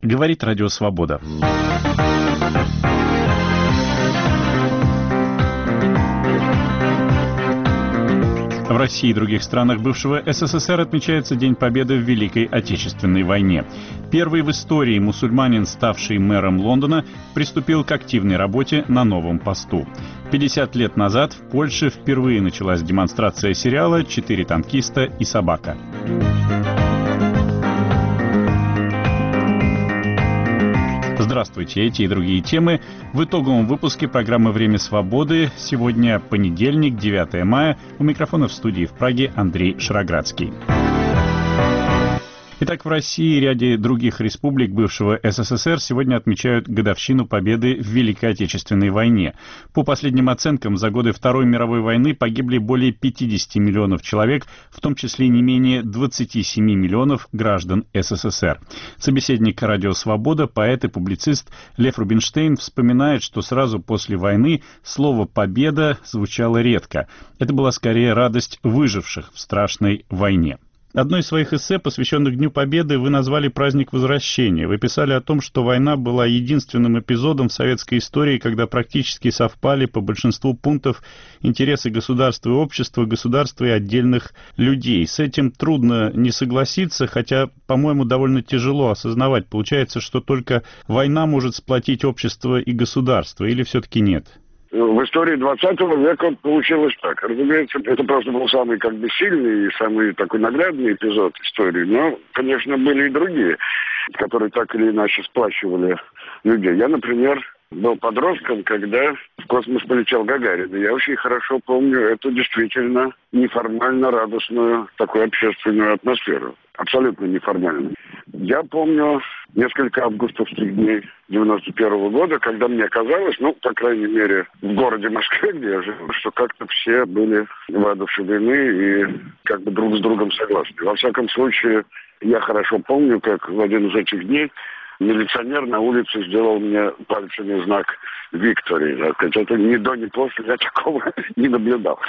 Говорит Радио Свобода. В России и других странах бывшего СССР отмечается День Победы в Великой Отечественной войне. Первый в истории мусульманин, ставший мэром Лондона, приступил к активной работе на новом посту. 50 лет назад в Польше впервые началась демонстрация сериала «Четыре танкиста и собака». Здравствуйте, эти и другие темы в итоговом выпуске программы «Время свободы». Сегодня понедельник, 9 мая. У микрофона в студии в Праге Андрей Шароградский. Итак, в России и ряде других республик бывшего СССР сегодня отмечают годовщину победы в Великой Отечественной войне. По последним оценкам, за годы Второй мировой войны погибли более 50 миллионов человек, в том числе не менее 27 миллионов граждан СССР. Собеседник «Радио Свобода», поэт и публицист Лев Рубинштейн вспоминает, что сразу после войны слово «победа» звучало редко. Это была скорее радость выживших в страшной войне. Одно из своих эссе, посвященных Дню Победы, вы назвали «Праздник Возвращения». Вы писали о том, что война была единственным эпизодом в советской истории, когда практически совпали по большинству пунктов интересы государства и общества, государства и отдельных людей. С этим трудно не согласиться, хотя, по-моему, довольно тяжело осознавать. Получается, что только война может сплотить общество и государство, или все-таки нет? В истории 20 века получилось так. Разумеется, это просто был самый сильный и самый такой наглядный эпизод истории. Но, конечно, были и другие, которые так или иначе сплачивали людей. Я, например, был подростком, когда в космос полетел Гагарин. И я очень хорошо помню эту действительно неформально радостную такую общественную атмосферу. Абсолютно неформальную. Я помню несколько августовских дней 91 года, когда мне казалось, по крайней мере, в городе Москве, где я жил, что как-то все были воодушевлены и друг с другом согласны. Во всяком случае, я хорошо помню, как в один из этих дней милиционер на улице сделал мне пальцами знак «Виктори». Это ни до, ни после я такого не наблюдал.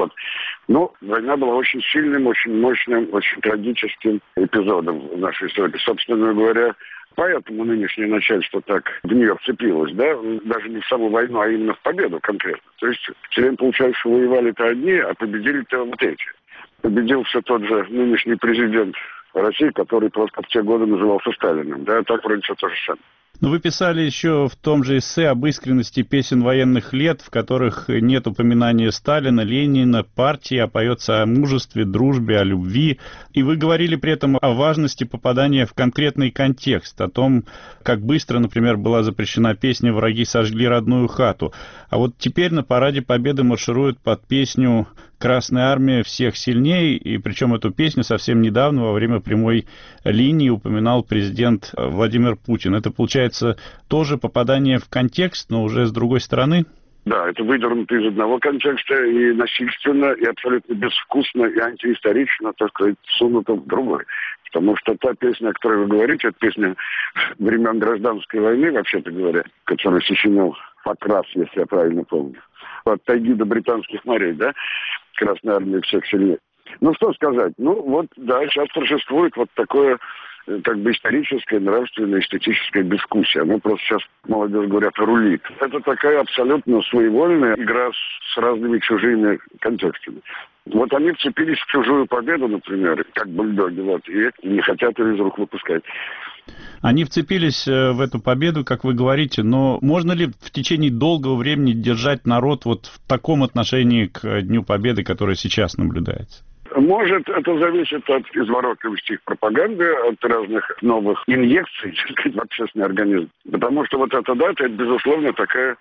Война была очень сильным, очень мощным, очень трагическим эпизодом в нашей истории. Собственно говоря, поэтому нынешнее начальство так в нее вцепилось, даже не в саму войну, а именно в победу конкретно. То есть все время получается, что воевали-то одни, а победили-то вот эти. Победил все тот же нынешний президент России, который просто в те годы назывался Сталиным. Так вроде все то же самое. Но вы писали еще в том же эссе об искренности песен военных лет, в которых нет упоминания Сталина, Ленина, партии, а поется о мужестве, дружбе, о любви. И вы говорили при этом о важности попадания в конкретный контекст, о том, как быстро, например, была запрещена песня «Враги сожгли родную хату». А вот теперь на параде Победы маршируют под песню «Красная армия всех сильнее», и причем эту песню совсем недавно во время прямой линии упоминал президент Владимир Путин. Это, получается, тоже попадание в контекст, но уже с другой стороны? Да, это выдернуто из одного контекста и насильственно, и абсолютно безвкусно, и антиисторично, так сказать, всунуто в другой. Потому что та песня, о которой вы говорите, это песня времен Гражданской войны, вообще-то говоря, которую сочинил Покрас, если я правильно помню. От тайги до британских морей, Красная армия всех сильнее. Что сказать? Сейчас торжествует такое историческая, нравственная, эстетическая дискуссия. Она просто сейчас, молодежь говорят, рулит. Это такая абсолютно своевольная игра с разными чужими контекстами. Они вцепились в чужую победу, например, как бульдоги, и не хотят ее из рук выпускать. Они вцепились в эту победу, как вы говорите, но можно ли в течение долгого времени держать народ в таком отношении к Дню Победы, которое сейчас наблюдается? Может, это зависит от изворотливости их пропаганды, от разных новых инъекций, в общественный организм. Потому что эта дата, это, безусловно, такая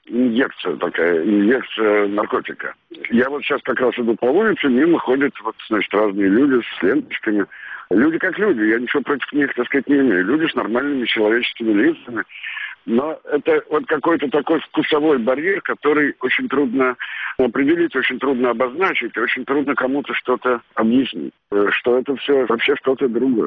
инъекция наркотика. Я сейчас как раз иду по улице, мимо ходят разные люди с ленточками. Люди как люди, я ничего против них, не имею. Люди с нормальными человеческими лицами. Но это какой-то такой вкусовой барьер, который очень трудно определить, очень трудно обозначить, очень трудно кому-то что-то объяснить, что это все вообще что-то другое.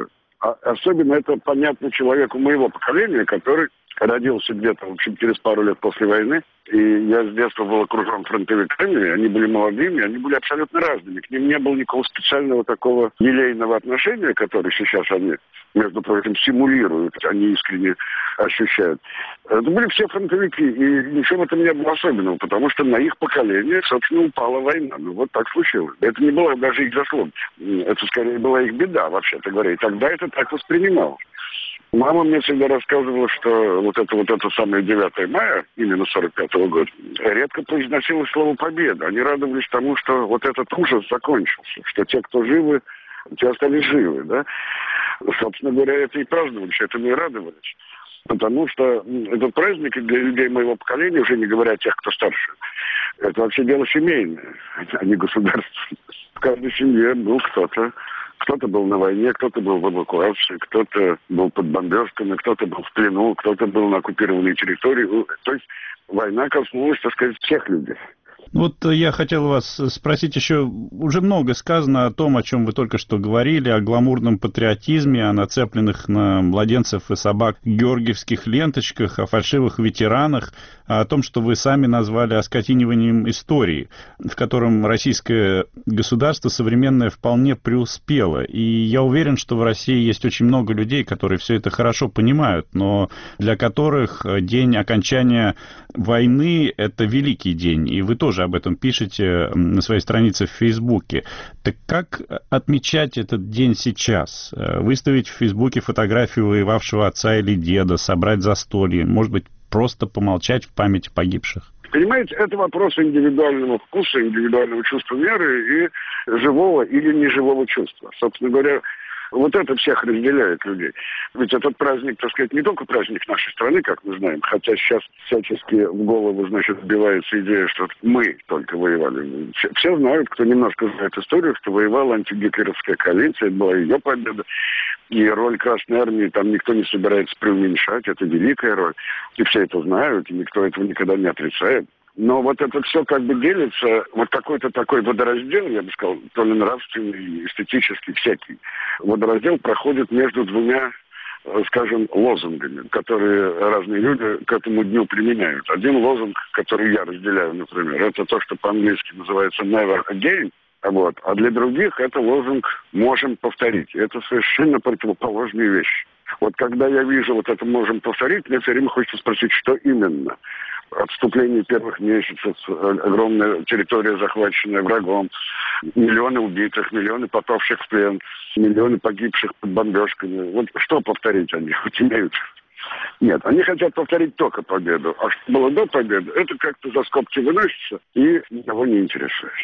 Особенно это понятно человеку моего поколения, который родился где-то, в общем, через пару лет после войны. И я с детства был окружен фронтовиками, они были молодыми, они были абсолютно разными. К ним не было никакого специального такого елейного отношения, которое сейчас они, между прочим, симулируют, они искренне ощущают. Это были все фронтовики, и ничего в этом не было особенного, потому что на их поколение, собственно, упала война. Ну, вот так случилось. Это не было даже их заслуга. Это, скорее, была их беда, вообще-то говоря. И тогда это так воспринималось. Мама мне всегда рассказывала, что вот это самое 9 мая, именно 45-го года, редко произносилось слово «победа». Они радовались тому, что вот этот ужас закончился, что те, кто живы, те остались живы, да. Собственно говоря, это и праздновали, этому и радовались. Потому что этот праздник для людей моего поколения, уже не говоря о тех, кто старше, это вообще дело семейное, а не государственное. В каждой семье был кто-то. Кто-то был на войне, кто-то был в эвакуации, кто-то был под бомбежками, кто-то был в плену, кто-то был на оккупированной территории. То есть война коснулась, так сказать, всех людей. Вот я хотел вас спросить еще, уже много сказано о том, о чем вы только что говорили, о гламурном патриотизме, о нацепленных на младенцев и собак георгиевских ленточках, о фальшивых ветеранах, о том, что вы сами назвали оскотиниванием истории, в котором российское государство современное вполне преуспело. И я уверен, что в России есть очень много людей, которые все это хорошо понимают, но для которых день окончания войны – это великий день, и вы тоже об этом пишете на своей странице в Фейсбуке. Так как отмечать этот день сейчас? Выставить в Фейсбуке фотографию воевавшего отца или деда, собрать застолье, может быть, просто помолчать в памяти погибших? Понимаете, это вопрос индивидуального вкуса, индивидуального чувства меры и живого или неживого чувства. Собственно говоря, вот это всех разделяет людей. Ведь этот праздник, так сказать, не только праздник нашей страны, как мы знаем, хотя сейчас всячески в голову, значит, вбивается идея, что мы только воевали. Все знают, кто немножко знает историю, что воевала антигитлеровская коалиция, это была ее победа. И роль Красной Армии там никто не собирается преуменьшать, это великая роль. И все это знают, и никто этого никогда не отрицает. Но вот это все как бы делится, вот какой-то такой водораздел, я бы сказал, то ли нравственный, эстетический, всякий. Водораздел проходит между двумя, скажем, лозунгами, которые разные люди к этому дню применяют. Один лозунг, который я разделяю, например, это то, что по-английски называется «never again», вот. А для других это лозунг «можем повторить». Это совершенно противоположные вещи. Вот когда я вижу вот это «можем повторить», мне все время хочется спросить, что именно. Отступление первых месяцев, огромная территория, захваченная врагом, миллионы убитых, миллионы попавших в плен, миллионы погибших под бомбежками. Вот что повторить они хоть имеют? Нет, они хотят повторить только победу. А что было до победы, это как-то за скобки выносится и никого не интересует.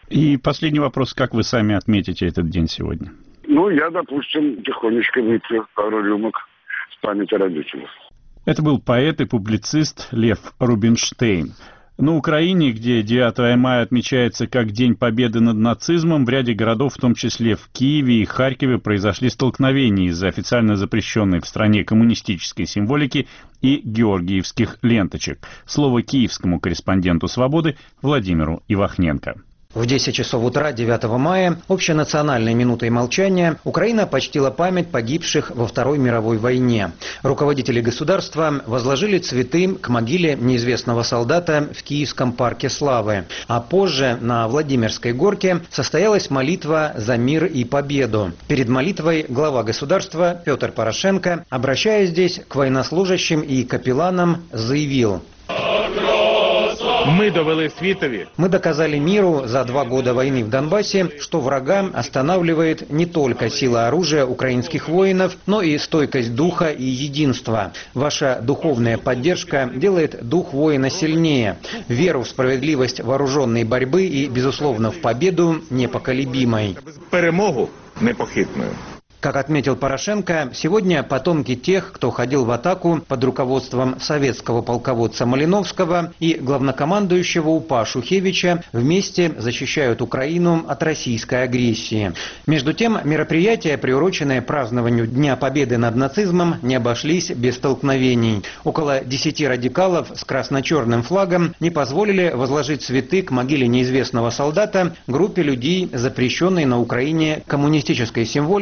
И последний вопрос, как вы сами отметите этот день сегодня? Ну, я, допустим, тихонечко выпью пару рюмок в память о родителях. Это был поэт и публицист Лев Рубинштейн. На Украине, где 9 мая отмечается как День Победы над нацизмом, в ряде городов, в том числе в Киеве и Харькове, произошли столкновения из-за официально запрещенной в стране коммунистической символики и георгиевских ленточек. Слово киевскому корреспонденту «Свободы» Владимиру Ивахненко. В 10 часов утра 9 мая общенациональной минутой молчания Украина почтила память погибших во Второй мировой войне. Руководители государства возложили цветы к могиле неизвестного солдата в Киевском парке Славы. А позже на Владимирской горке состоялась молитва за мир и победу. Перед молитвой глава государства Петр Порошенко, обращаясь здесь к военнослужащим и капелланам, заявил: Мы довели світові. Мы доказали миру за 2 года войны в Донбассе, что врага останавливает не только сила оружия украинских воинов, но и стойкость духа и единства. Ваша духовная поддержка делает дух воина сильнее, веру в справедливость вооруженной борьбы и, безусловно, в победу непоколебимой. Перемогу непохитною. Как отметил Порошенко, сегодня потомки тех, кто ходил в атаку под руководством советского полководца Малиновского и главнокомандующего УПА Шухевича, вместе защищают Украину от российской агрессии. Между тем, мероприятия, приуроченные празднованию Дня Победы над нацизмом, не обошлись без столкновений. Около 10 радикалов с красно-черным флагом не позволили возложить цветы к могиле неизвестного солдата группе людей, запрещенной на Украине коммунистической символикой и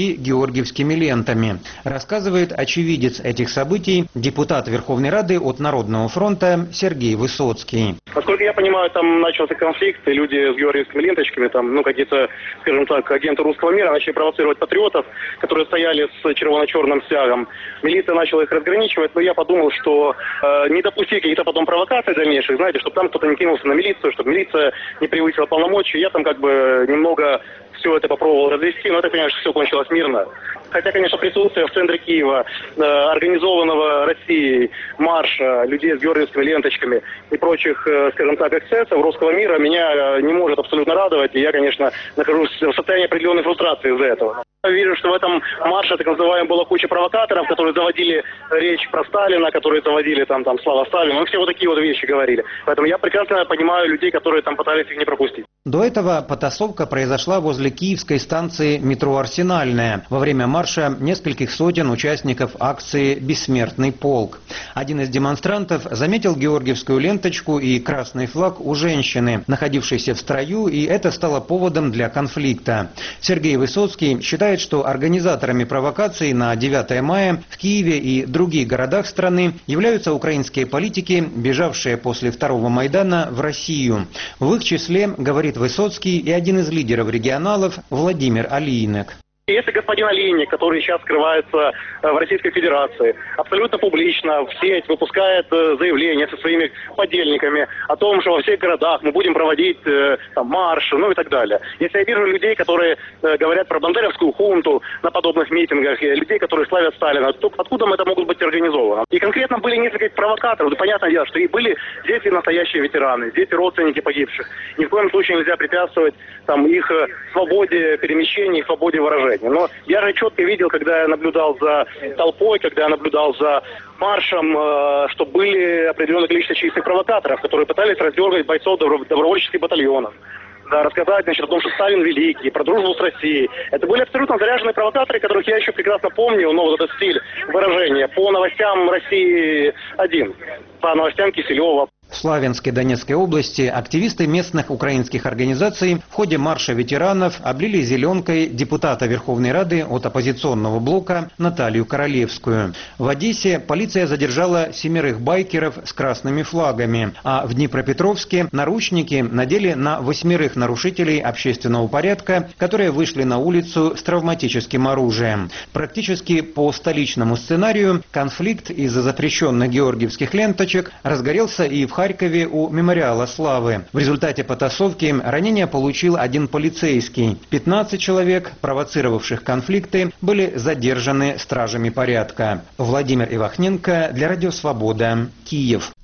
и георгиевскими лентами, рассказывает очевидец этих событий, депутат Верховной Рады от Народного фронта Сергей Высоцкий. Насколько я понимаю, там начался конфликт, и люди с георгиевскими ленточками, какие-то, скажем так, агенты русского мира начали провоцировать патриотов, которые стояли с червоно-черным стягом. Милиция начала их разграничивать, но я подумал, что не допустить каких-то потом провокаций дальнейших, знаете, чтобы там кто-то не кинулся на милицию, чтобы милиция не превысила полномочий. Я там немного все это попробовал развести, но это, конечно, все кончилось мирно. Хотя, конечно, присутствие в центре Киева, организованного Россией марша, людей с георгиевскими ленточками и прочих, скажем так, эксцессов русского мира меня не может абсолютно радовать. И я, конечно, нахожусь в состоянии определенной фрустрации из-за этого. Я вижу, что в этом марше, так называемом, была куча провокаторов, которые заводили речь про Сталина, которые заводили там «Слава Сталину», все вот такие вот вещи говорили. Поэтому я прекрасно понимаю людей, которые там пытались их не пропустить. До этого потасовка произошла возле киевской станции метро «Арсенальная». Во время марша нескольких сотен участников акции «Бессмертный полк». Один из демонстрантов заметил георгиевскую ленточку и красный флаг у женщины, находившейся в строю, и это стало поводом для конфликта. Сергей Высоцкий считает, что организаторами провокаций на 9 мая в Киеве и других городах страны являются украинские политики, бежавшие после второго Майдана в Россию. В их числе, говорит Высоцкий, и один из лидеров регионалов Владимир Алийник. Это господин Алийник, который сейчас скрывается в Российской Федерации, абсолютно публично в сеть выпускает заявления со своими подельниками о том, что во всех городах мы будем проводить марши, и так далее. Если я вижу людей, которые говорят про бандеровскую хунту на подобных митингах, людей, которые славят Сталина, то откуда это могут быть организовано? И конкретно были несколько провокаторов. Понятное дело, что и были здесь и настоящие ветераны, здесь и родственники погибших. Ни в коем случае нельзя препятствовать их свободе перемещений, свободе выражения. Но я же четко видел, когда я наблюдал за толпой, когда я наблюдал за маршем, что были определенное количество чистых провокаторов, которые пытались раздергать бойцов добровольческих батальонов. Да, рассказать, о том, что Сталин великий, про дружбу с Россией. Это были абсолютно заряженные провокаторы, которых я еще прекрасно помню, вот этот стиль выражения по новостям России-1, по новостям Киселева. В Славянской Донецкой области активисты местных украинских организаций в ходе марша ветеранов облили зеленкой депутата Верховной Рады от оппозиционного блока Наталью Королевскую. В Одессе полиция задержала 7 байкеров с красными флагами, а в Днепропетровске наручники надели на 8 нарушителей общественного порядка, которые вышли на улицу с травматическим оружием. Практически по столичному сценарию конфликт из-за запрещенных георгиевских ленточек разгорелся и в Харькове у Мемориала Славы. В результате потасовки ранения получил один полицейский. 15 человек, провоцировавших конфликты, были задержаны стражами порядка. Владимир Ивахненко для Радио Свобода, Киев.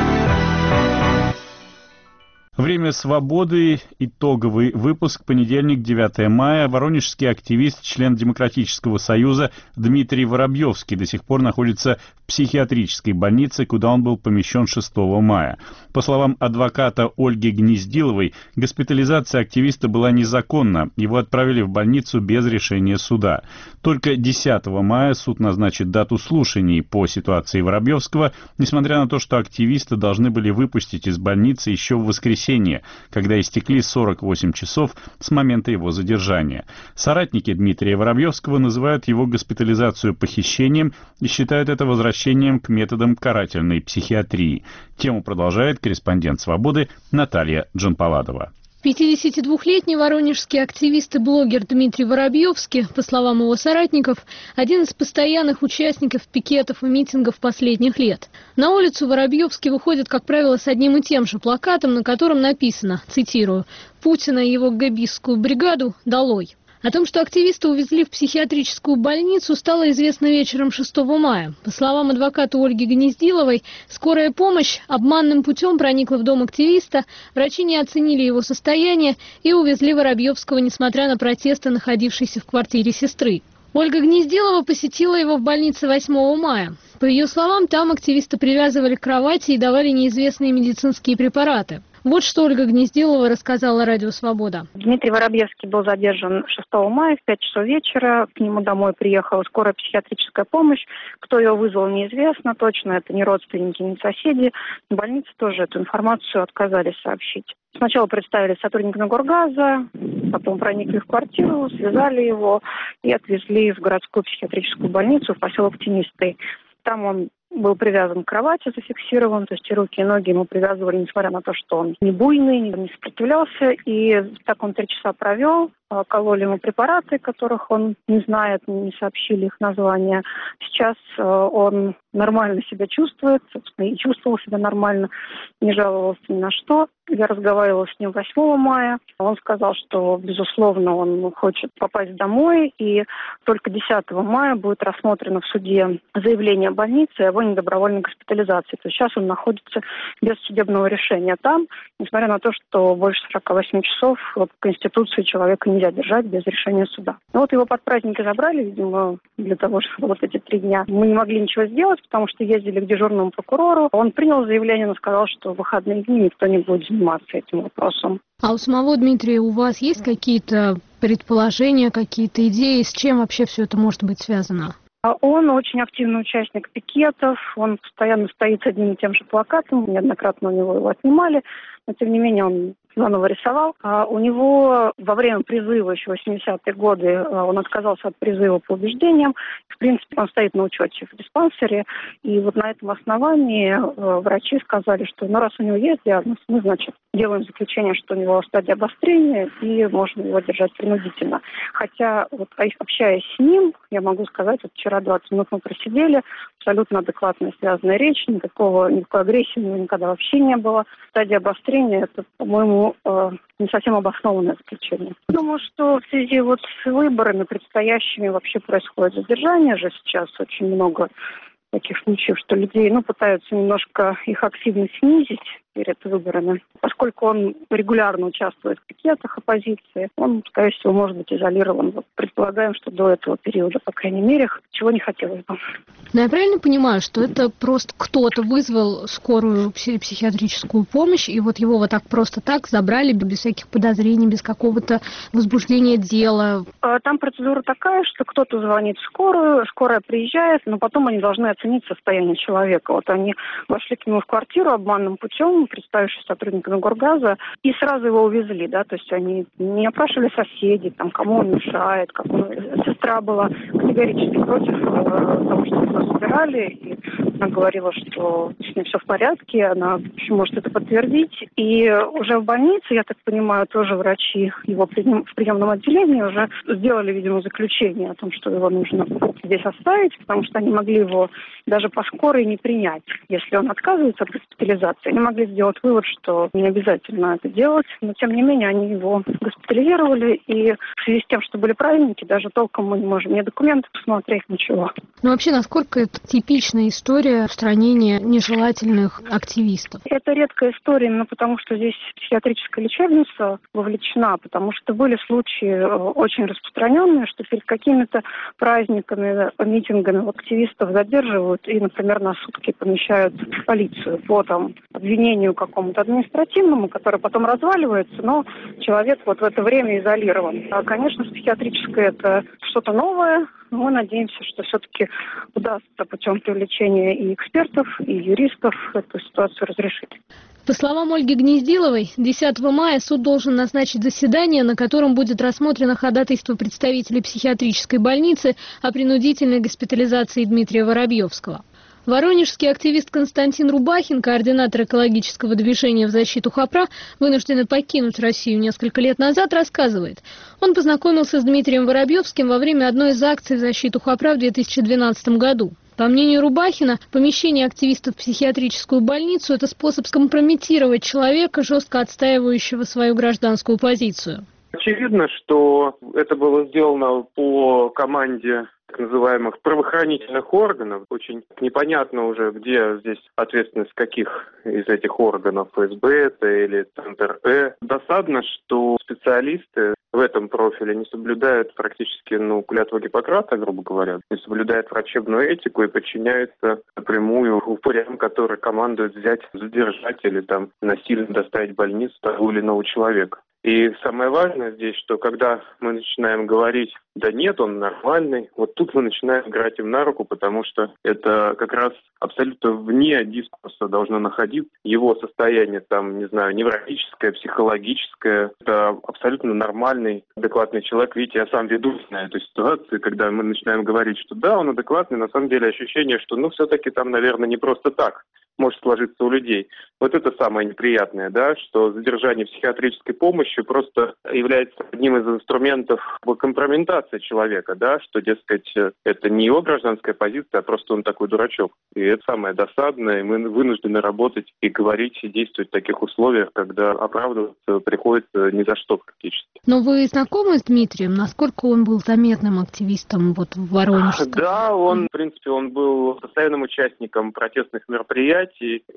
Время свободы. Итоговый выпуск. Понедельник, 9 мая. Воронежский активист, член Демократического союза Дмитрий Воробьевский до сих пор находится в психиатрической больнице, куда он был помещен 6 мая. По словам адвоката Ольги Гнездиловой, госпитализация активиста была незаконна. Его отправили в больницу без решения суда. Только 10 мая суд назначит дату слушаний по ситуации Воробьевского, несмотря на то, что активиста должны были выпустить из больницы еще в воскресенье, когда истекли 48 часов с момента его задержания. Соратники Дмитрия Воробьевского называют его госпитализацию похищением и считают это возвращением к методам карательной психиатрии. Тему продолжает корреспондент «Свободы» Наталья Джанпаладова. 52-летний воронежский активист и блогер Дмитрий Воробьевский, по словам его соратников, один из постоянных участников пикетов и митингов последних лет. На улицу Воробьевский выходит, как правило, с одним и тем же плакатом, на котором написано, цитирую, «Путина и его габистскую бригаду долой». О том, что активиста увезли в психиатрическую больницу, стало известно вечером 6 мая. По словам адвоката Ольги Гнездиловой, скорая помощь обманным путем проникла в дом активиста, врачи не оценили его состояние и увезли Воробьевского, несмотря на протесты, находившиеся в квартире сестры. Ольга Гнездилова посетила его в больнице 8 мая. По ее словам, там активиста привязывали к кровати и давали неизвестные медицинские препараты. Вот что Ольга Гнездилова рассказала Радио Свобода. Дмитрий Воробьевский был задержан 6 мая в 5 часов вечера. К нему домой приехала скорая психиатрическая помощь. Кто ее вызвал, неизвестно. Точно это не родственники, не соседи. В больнице тоже эту информацию отказались сообщить. Сначала представили сотрудникам Горгаза, потом проникли в квартиру, связали его и отвезли в городскую психиатрическую больницу в поселок Тенистый. Там он был привязан к кровати, зафиксирован, то есть и руки, и ноги ему привязывали, несмотря на то, что он не буйный, не сопротивлялся. И так он 3 часа провел, кололи ему препараты, которых он не знает, не сообщили их название. Сейчас он нормально себя чувствует, собственно, и чувствовал себя нормально, не жаловался ни на что. Я разговаривала с ним 8 мая. Он сказал, что, безусловно, он хочет попасть домой, и только 10 мая будет рассмотрено в суде заявление больницы о его недобровольной госпитализации. То есть сейчас он находится без судебного решения там, несмотря на то, что больше 48 часов по Конституции человека нельзя держать без решения суда. Ну вот его под праздники забрали, видимо, для того, чтобы вот эти 3 дня мы не могли ничего сделать, потому что ездили к дежурному прокурору. Он принял заявление, но сказал, что в выходные дни никто не будет заниматься этим вопросом. А у самого Дмитрия у вас есть какие-то предположения, какие-то идеи, с чем вообще все это может быть связано? Он очень активный участник пикетов, он постоянно стоит с одним и тем же плакатом, неоднократно у него его отнимали, но тем не менее он заново рисовал. У него во время призыва, еще в 80-е годы, он отказался от призыва по убеждениям. В принципе, он стоит на учете в диспансере, и вот на этом основании врачи сказали, что раз у него есть диагноз, мы, значит, делаем заключение, что у него стадия обострения, и можно его держать принудительно. Хотя, вот, общаясь с ним, я могу сказать, вот вчера 20 минут мы просидели, абсолютно адекватная связанная речь, никакой агрессии у него никогда вообще не было. Стадия обострения, это, по-моему, не совсем обоснованное заключение. Думаю, что в связи вот с выборами предстоящими вообще происходит задержание же сейчас. Очень много таких случаев, что людей пытаются немножко их активность снизить перед выборами. Поскольку он регулярно участвует в пикетах оппозиции, он, скорее всего, может быть изолирован. Вот предполагаем, что до этого периода, по крайней мере, чего не хотелось бы. Но я правильно понимаю, что это просто кто-то вызвал скорую психиатрическую помощь, и вот его вот так просто так забрали, без всяких подозрений, без какого-то возбуждения дела? Там процедура такая, что кто-то звонит в скорую, скорая приезжает, но потом они должны оценить состояние человека. Вот они вошли к нему в квартиру обманным путем, представившись сотрудниками Горгаза, и сразу его увезли, да, то есть они не опрашивали соседей, там, кому он мешает, сестра была категорически против того, что его собирали, и она говорила, что с ней все в порядке, она может это подтвердить, и уже в больнице, я так понимаю, тоже врачи его в приемном отделении уже сделали, видимо, заключение о том, что его нужно здесь оставить, потому что они могли его даже по скорой не принять, если он отказывается от госпитализации. Они могли сделать вывод, что не обязательно это делать, но тем не менее они его госпитализировали, и в связи с тем, что были праздники, даже толком мы не можем ни документы посмотреть, ничего. Ну вообще, насколько это типичная история устранения нежелательных активистов? Это редкая история именно потому, что здесь психиатрическая лечебница вовлечена, потому что были случаи очень распространенные, что перед какими-то праздниками, митингами активистов задерживают и, например, на сутки помещают в полицию по обвинению какому-то административному, которое потом разваливается, но человек вот в это время изолирован. А, конечно, с психиатрической это что-то новое. Мы надеемся, что все-таки удастся путем привлечения и экспертов, и юристов эту ситуацию разрешить. По словам Ольги Гнездиловой, 10 мая суд должен назначить заседание, на котором будет рассмотрено ходатайство представителей психиатрической больницы о принудительной госпитализации Дмитрия Воробьевского. Воронежский активист Константин Рубахин, координатор экологического движения в защиту Хопра, вынужденный покинуть Россию несколько лет назад, рассказывает. Он познакомился с Дмитрием Воробьевским во время одной из акций в защиту Хопра в 2012 году. По мнению Рубахина, помещение активистов в психиатрическую больницу – это способ скомпрометировать человека, жестко отстаивающего свою гражданскую позицию. Очевидно, что это было сделано по команде так называемых правоохранительных органов. Очень непонятно уже, где здесь ответственность каких из этих органов, ФСБ это или НТР. Досадно, что специалисты в этом профиле не соблюдают практически клятву Гиппократа, грубо говоря, не соблюдают врачебную этику и подчиняются напрямую упырям, которые командуют взять, задержать или насильно доставить в больницу того или иного человека. И самое важное здесь, что когда мы начинаем говорить, да нет, он нормальный, вот тут мы начинаем играть им на руку, потому что это как раз абсолютно вне дискурса должно находиться. Его состояние там, не знаю, невротическое, психологическое, это абсолютно нормальный, адекватный человек. Видите, я сам ведусь на эту ситуацию, когда мы начинаем говорить, что да, он адекватный, на самом деле ощущение, что все-таки там, наверное, не просто так может сложиться у людей. Вот это самое неприятное, да, что задержание психиатрической помощи просто является одним из инструментов компрометации человека, да, что, дескать, это не его гражданская позиция, а просто он такой дурачок. И это самое досадное, и мы вынуждены работать и говорить, и действовать в таких условиях, когда оправдываться приходится ни за что практически. Но вы знакомы с Дмитрием? Насколько он был заметным активистом вот в Воронеже? Да, он, в принципе, он был постоянным участником протестных мероприятий,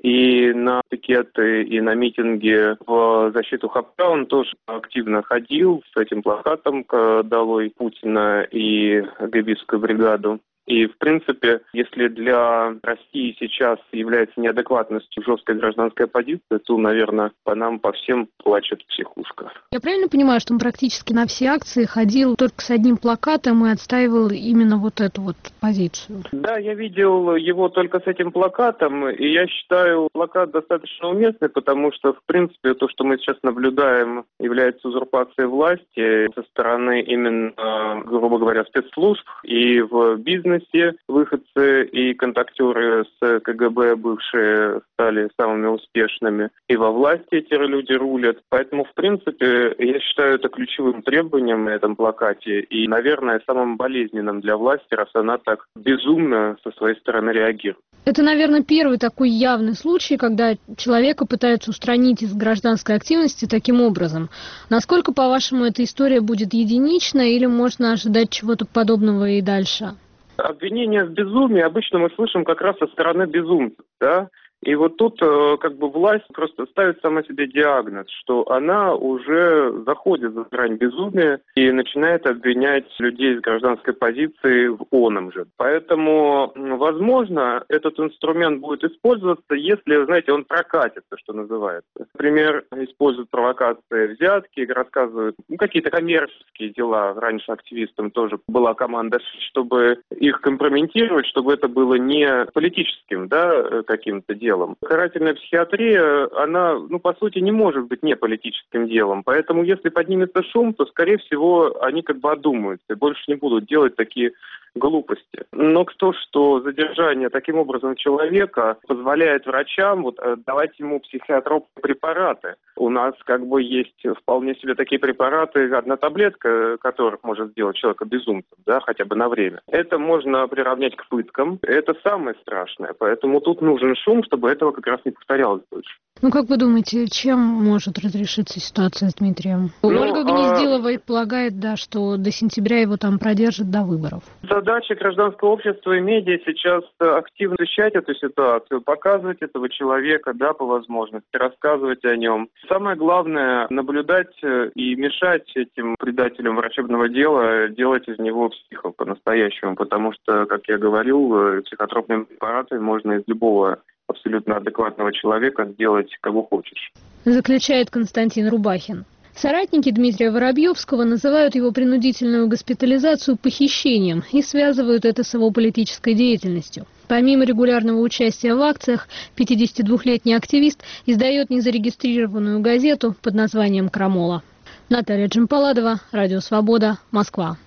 и на пикеты, и на митинги в защиту Хабра он тоже активно ходил с этим плакатом «Долой Путина» и ГБистскую бригаду. И, в принципе, если для России сейчас является неадекватностью жесткая гражданская позиция, то, наверное, по нам, по всем плачет психушка. Я правильно понимаю, что он практически на все акции ходил только с одним плакатом и отстаивал именно вот эту вот позицию? Да, я видел его только с этим плакатом, и я считаю плакат достаточно уместный, потому что, в принципе, то, что мы сейчас наблюдаем, является узурпацией власти со стороны именно, грубо говоря, спецслужб и в бизнесе. Выходцы и контактеры с КГБ бывшие стали самыми успешными. И во власти эти люди рулят. Поэтому, в принципе, я считаю это ключевым требованием на этом плакате. И, наверное, самым болезненным для власти, раз она так безумно со своей стороны реагирует. Это, наверное, первый такой явный случай, когда человека пытаются устранить из гражданской активности таким образом. Насколько, по-вашему, эта история будет единична или можно ожидать чего-то подобного и дальше? Обвинения в безумии обычно мы слышим как раз со стороны безумцев, да? И вот тут как бы власть просто ставит сама себе диагноз, что она уже заходит за грань безумия и начинает обвинять людей из гражданской позиции в оном же. Поэтому, возможно, этот инструмент будет использоваться, если, знаете, он прокатится, что называется. Например, используют провокации, взятки, рассказывают какие-то коммерческие дела. Раньше активистам тоже была команда, чтобы их компрометировать, чтобы это было не политическим, да, каким-то делом. Карательная психиатрия, она, по сути, не может быть не политическим делом. Поэтому, если поднимется шум, то, скорее всего, они как бы одумаются и больше не будут делать такие глупости. Но то, что задержание таким образом человека позволяет врачам давать ему психотропные препараты. У нас как бы есть вполне себе такие препараты, одна таблетка, которых может сделать человека безумцем, да, хотя бы на время. Это можно приравнять к пыткам. Это самое страшное. Поэтому тут нужен шум, чтобы этого как раз не повторялось больше. Как вы думаете, чем может разрешиться ситуация с Дмитрием? Ольга Гнездилова полагает, да, что до сентября его там продержат до выборов. Задача гражданского общества и медиа сейчас активно освещать эту ситуацию, показывать этого человека, да, по возможности, рассказывать о нем. Самое главное — наблюдать и мешать этим предателям врачебного дела делать из него психа по-настоящему, потому что, как я говорил, психотропными препаратами можно из любого абсолютно адекватного человека сделать кого хочешь. Заключает Константин Рубахин. Соратники Дмитрия Воробьевского называют его принудительную госпитализацию похищением и связывают это с его политической деятельностью. Помимо регулярного участия в акциях, 52-летний активист издает незарегистрированную газету под названием «Крамола». Наталья Джампаладова, Радио Свобода, Москва.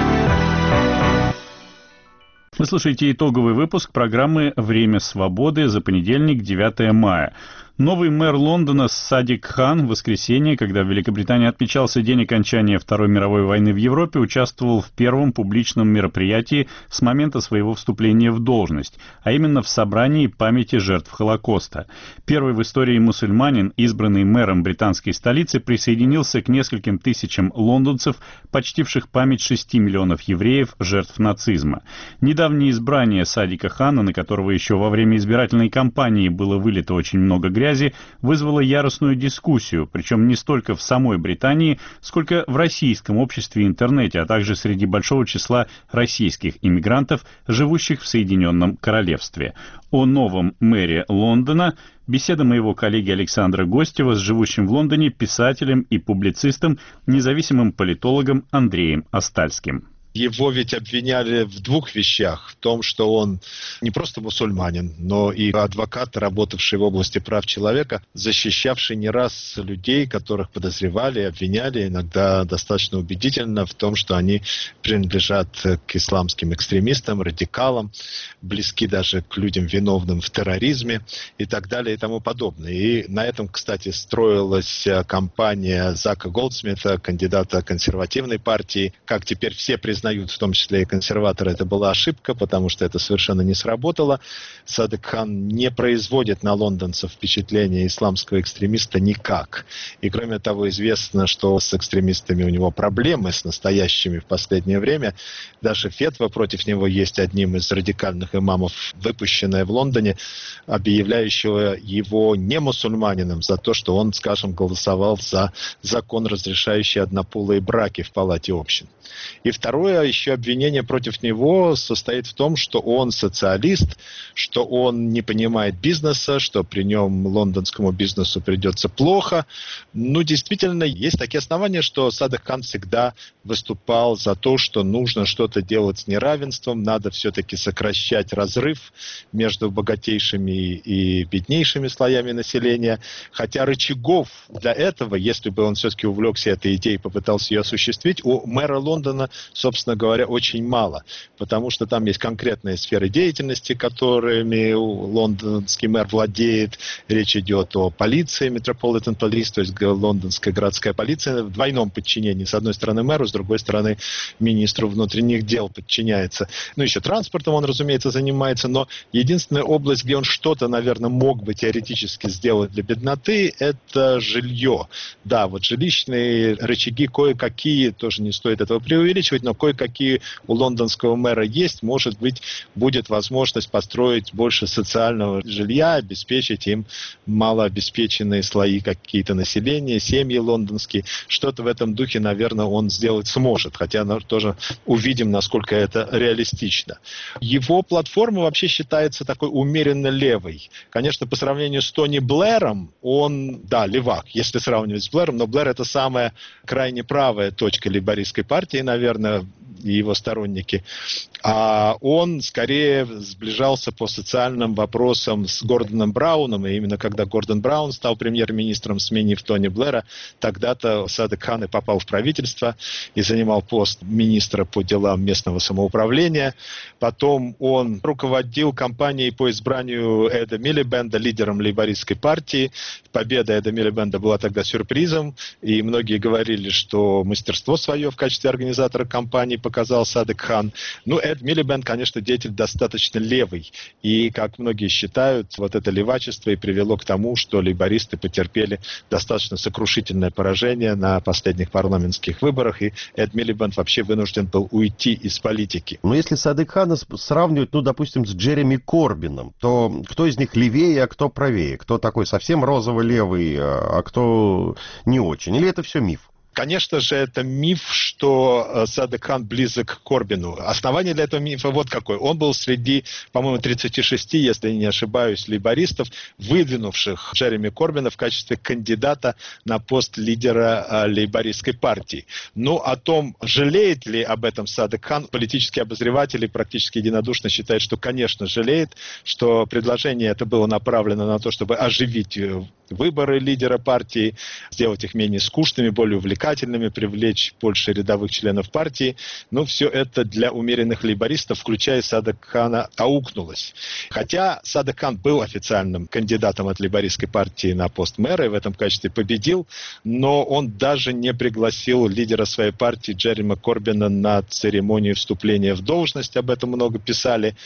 Вы слушаете итоговый выпуск программы «Время свободы» за понедельник, 9 мая. Новый мэр Лондона Садик Хан в воскресенье, когда в Великобритании отмечался день окончания Второй мировой войны в Европе, участвовал в первом публичном мероприятии с момента своего вступления в должность, а именно в собрании памяти жертв Холокоста. Первый в истории мусульманин, избранный мэром британской столицы, присоединился к нескольким тысячам лондонцев, почтивших память 6 миллионов евреев, жертв нацизма. Недавнее избрание Садика Хана, на которого еще во время избирательной кампании было вылито очень много грязи, связи вызвало яростную дискуссию, причем не столько в самой Британии, сколько в российском обществе и интернете, а также среди большого числа российских иммигрантов, живущих в Соединенном Королевстве. О новом мэре Лондона беседа моего коллеги Александра Гостева с живущим в Лондоне писателем и публицистом, независимым политологом Андреем Остальским. Его ведь обвиняли в двух вещах. В том, что он не просто мусульманин, но и адвокат, работавший в области прав человека, защищавший не раз людей, которых подозревали, обвиняли, иногда достаточно убедительно в том, что они принадлежат к исламским экстремистам, радикалам, близки даже к людям, виновным в терроризме и так далее и тому подобное. И на этом, кстати, строилась кампания Зака Голдсмита, кандидата консервативной партии. Как теперь все признают, в том числе и консерваторы, это была ошибка, потому что это совершенно не сработало. Садык Хан не производит на лондонцев впечатление исламского экстремиста никак. И кроме того, известно, что с экстремистами у него проблемы, с настоящими в последнее время. Даже фетва против него есть одним из радикальных имамов, выпущенная в Лондоне, объявляющего его не мусульманином за то, что он, скажем, голосовал за закон, разрешающий однополые браки в Палате общин. И второе еще обвинение против него состоит в том, что он социалист, что он не понимает бизнеса, что при нем лондонскому бизнесу придется плохо. Ну, действительно, есть такие основания, что Садык Хан всегда выступал за то, что нужно что-то делать с неравенством, надо все-таки сокращать разрыв между богатейшими и беднейшими слоями населения. Хотя рычагов для этого, если бы он все-таки увлекся этой идеей и попытался ее осуществить, у мэра Лондона, собственно говоря, очень мало, потому что там есть конкретные сферы деятельности, которыми лондонский мэр владеет. Речь идет о полиции, Metropolitan Police, то есть лондонская городская полиция в двойном подчинении. С одной стороны мэру, с другой стороны министру внутренних дел подчиняется. Ну, еще транспортом он, разумеется, занимается, но единственная область, где он что-то, наверное, мог бы теоретически сделать для бедноты, это жилье. Да, вот жилищные рычаги кое-какие, тоже не стоит этого преувеличивать, но кое-какие у лондонского мэра есть. Может быть, будет возможность построить больше социального жилья, обеспечить им малообеспеченные слои какие-то населения, семьи лондонские. Что-то в этом духе, наверное, он сделать сможет, хотя тоже увидим, насколько это реалистично. Его платформа вообще считается такой умеренно левой. Конечно, по сравнению с Тони Блэром, он, да, левак, если сравнивать с Блэром, но Блэр — это самая крайне правая точка лейбористской партии, наверное, и его сторонники. А он скорее сближался по социальным вопросам с Гордоном Брауном, и именно когда Гордон Браун стал премьер-министром, сменив Тони Блэра, тогда-то Садык Хан и попал в правительство и занимал пост министра по делам местного самоуправления. Потом он руководил кампанией по избранию Эда Милибенда лидером лейбористской партии. Победа Эда Милибенда была тогда сюрпризом, и многие говорили, что мастерство свое в качестве организатора кампании показал Садык Хан. Ну, Эд Милибенд, конечно, деятель достаточно левый. И, как многие считают, вот это левачество и привело к тому, что лейбористы потерпели достаточно сокрушительное поражение на последних парламентских выборах, и Эд Милибенд вообще вынужден был уйти из политики. Но если Садык Хана сравнивать, ну, допустим, с Джереми Корбином, то кто из них левее, а кто правее? Кто такой совсем розово-левый, а кто не очень? Или это все миф? Конечно же, это миф, что Садык Хан близок к Корбину. Основание для этого мифа вот какое. Он был среди, по-моему, 36, если не ошибаюсь, лейбористов, выдвинувших Джереми Корбина в качестве кандидата на пост лидера лейбористской партии. Но о том, жалеет ли об этом Садык Хан, политические обозреватели практически единодушно считают, что, конечно, жалеет, что предложение это было направлено на то, чтобы оживить выборы лидера партии, сделать их менее скучными, более увлекательными, привлечь больше рядовых членов партии. Но все это для умеренных лейбористов, включая Садык Хана, аукнулось. Хотя Садык Хан был официальным кандидатом от лейбористской партии на пост мэра и в этом качестве победил, но он даже не пригласил лидера своей партии Джереми Корбина на церемонию вступления в должность, об этом много писали.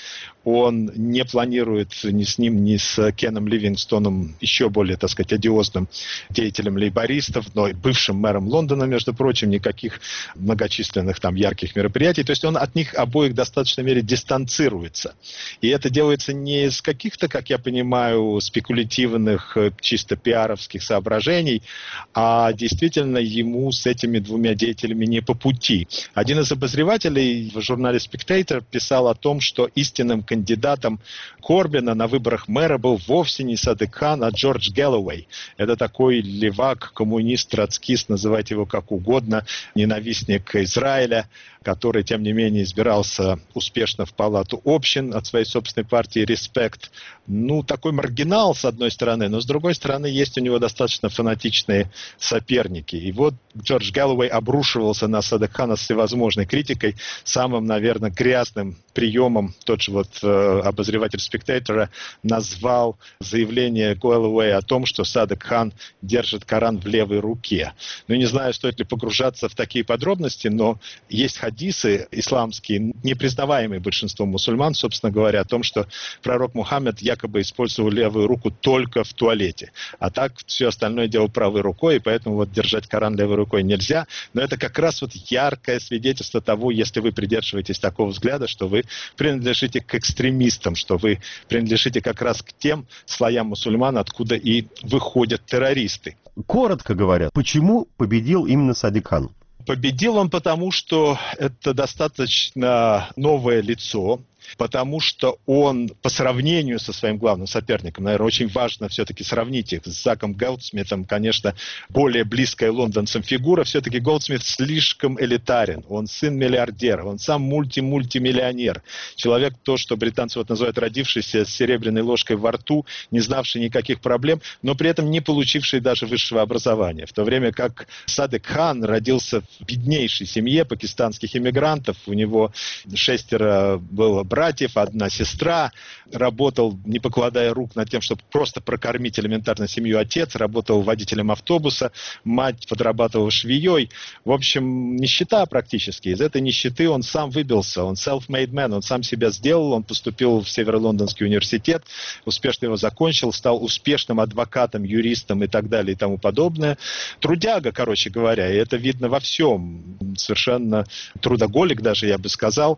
Он не планирует ни с ним, ни с Кеном Ливингстоном, еще более, так сказать, одиозным деятелем лейбористов, но и бывшим мэром Лондона, между прочим, никаких многочисленных там ярких мероприятий. То есть он от них обоих в достаточной мере дистанцируется. И это делается не из каких-то, как я понимаю, спекулятивных, чисто пиаровских соображений, а действительно ему с этими двумя деятелями не по пути. Один из обозревателей в журнале Spectator писал о том, что истинным кандидатом Корбина на выборах мэра был вовсе не Садык Хан, а Джордж Гэллоуэй. Это такой левак, коммунист, троцкист, называйте его как угодно, ненавистник Израиля, который, тем не менее, избирался успешно в Палату общин от своей собственной партии «Респект». Ну, такой маргинал, с одной стороны, но с другой стороны, есть у него достаточно фанатичные соперники. И вот Джордж Гэллоуэй обрушивался на Садык Хана с всевозможной критикой. Самым, наверное, грязным приемом тот же вот обозреватель «Спектатора» назвал заявление Гэллоуэя о том, что Садык Хан держит Коран в левой руке. Ну, не знаю, стоит ли погружаться в такие подробности, но есть хадисы исламские, не признаваемые большинством мусульман, собственно говоря, о том, что пророк Мухаммед якобы использовал левую руку только в туалете. А так все остальное делал правой рукой, и поэтому вот держать Коран левой рукой нельзя. Но это как раз вот яркое свидетельство того, если вы придерживаетесь такого взгляда, что вы принадлежите к экстремистам, что вы принадлежите как раз к тем слоям мусульман, откуда и выходят террористы. Коротко говоря, почему победил именно Садык Хан? Победил он потому, что это достаточно новое лицо, потому что он по сравнению со своим главным соперником, наверное, очень важно все-таки сравнить их с Заком Голдсмитом, конечно, более близкая лондонцам фигура, все-таки Голдсмит слишком элитарен, он сын миллиардера, он сам мультимиллионер, человек, то, что британцы вот называют родившийся с серебряной ложкой во рту, не знавший никаких проблем, но при этом не получивший даже высшего образования, в то время как Садык Хан родился в беднейшей семье пакистанских иммигрантов, у него 6 было братьев, одна сестра, работал, не покладая рук над тем, чтобы просто прокормить элементарно семью. Отец работал водителем автобуса, мать подрабатывала швеей. В общем, нищета практически. Из этой нищеты он сам выбился, он self-made man, он сам себя сделал, он поступил в Северо-Лондонский университет, успешно его закончил, стал успешным адвокатом, юристом и так далее и тому подобное. Трудяга, короче говоря, и это видно во всем. Совершенно трудоголик даже, я бы сказал.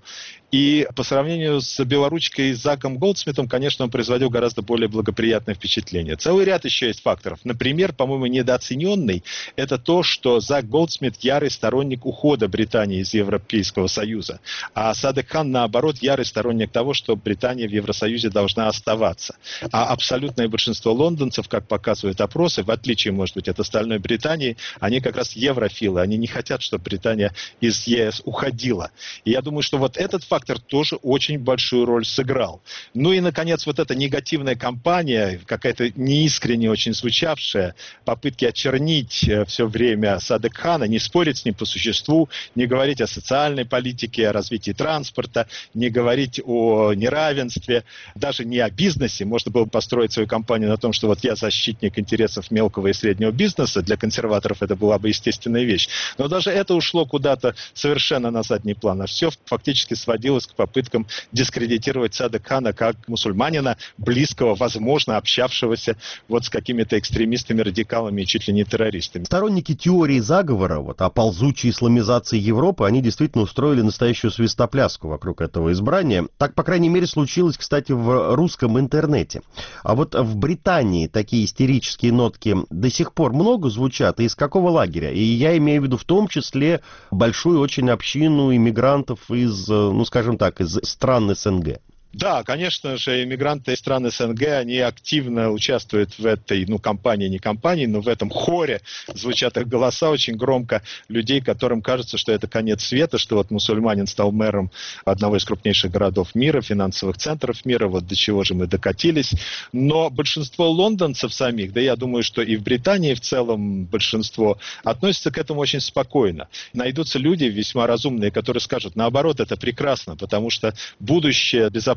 И по сравнению с белоручкой Заком Голдсмитом, конечно, он производил гораздо более благоприятное впечатление. Целый ряд еще есть факторов. Например, по-моему, недооцененный, это то, что Зак Голдсмит ярый сторонник ухода Британии из Европейского Союза. А Садык Хан, наоборот, ярый сторонник того, что Британия в Евросоюзе должна оставаться. А абсолютное большинство лондонцев, как показывают опросы, в отличие, может быть, от остальной Британии, они как раз еврофилы. Они не хотят, чтобы Британия из ЕС уходила. И я думаю, что вот этот фактор тоже очень большую роль сыграл. Ну и, наконец, вот эта негативная кампания, какая-то неискренне очень звучавшая, попытки очернить все время Садык Хана, не спорить с ним по существу, не говорить о социальной политике, о развитии транспорта, не говорить о неравенстве, даже не о бизнесе. Можно было построить свою кампанию на том, что вот я защитник интересов мелкого и среднего бизнеса. Для консерваторов это была бы естественная вещь. Но даже это ушло куда-то совершенно на задний план. А все фактически сводилось к попыткам дискредитировать Садык Хана как мусульманина, близкого, возможно, общавшегося вот с какими-то экстремистами, радикалами и чуть ли не террористами. Сторонники теории заговора, вот, о ползучей исламизации Европы, они действительно устроили настоящую свистопляску вокруг этого избрания. Так, по крайней мере, случилось, кстати, в русском интернете. А вот в Британии такие истерические нотки до сих пор много звучат, и из какого лагеря? И я имею в виду в том числе большую очень общину иммигрантов из, ну, скажем так, из стран СНГ. Да, конечно же, иммигранты из стран СНГ, они активно участвуют в этой, кампании, не кампании, но в этом хоре звучат их голоса очень громко людей, которым кажется, что это конец света, что вот мусульманин стал мэром одного из крупнейших городов мира, финансовых центров мира, вот до чего же мы докатились. Но большинство лондонцев самих, да я думаю, что и в Британии в целом большинство, относятся к этому очень спокойно. Найдутся люди весьма разумные, которые скажут, наоборот, это прекрасно, потому что будущее безопасности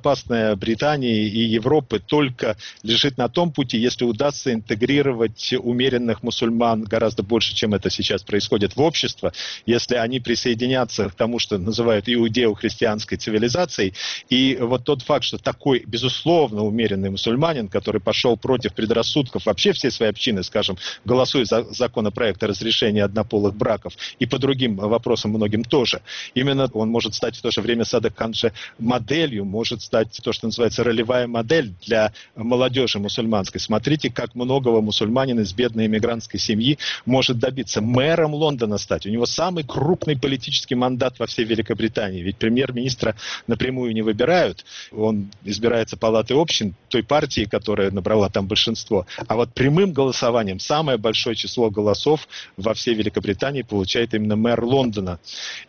безопасная Британии и Европы только лежит на том пути, если удастся интегрировать умеренных мусульман гораздо больше, чем это сейчас происходит в общество, если они присоединятся к тому, что называют иудео-христианской цивилизацией. И вот тот факт, что такой, безусловно, умеренный мусульманин, который пошел против предрассудков вообще всей своей общины, скажем, голосуя за законопроект о разрешении однополых браков, и по другим вопросам многим тоже, именно он может стать в то же время, Садок Хан же, моделью, может стать то, что называется ролевая модель для молодежи мусульманской. Смотрите, как многого мусульманин из бедной иммигрантской семьи может добиться. Мэром Лондона стать. У него самый крупный политический мандат во всей Великобритании. Ведь премьер-министра напрямую не выбирают. Он избирается палатой общин той партии, которая набрала там большинство. А вот прямым голосованием самое большое число голосов во всей Великобритании получает именно мэр Лондона.